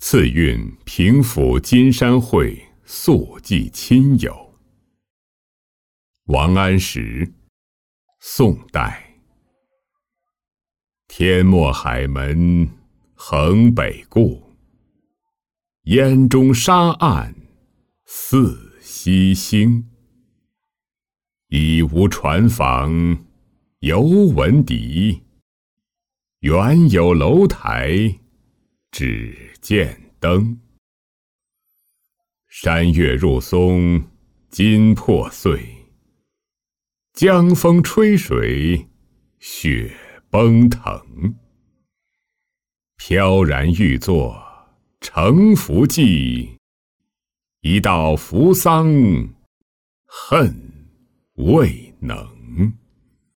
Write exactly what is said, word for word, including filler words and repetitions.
赐韵平抚金山会宿寄亲友。王安石，宋代。天没海门横北顾，烟中沙岸似西星。已无船舫犹闻笛，远有楼台只见灯。山月入松金破碎，江风吹水雪崩腾。飘然欲作乘浮记，一道扶桑恨未能。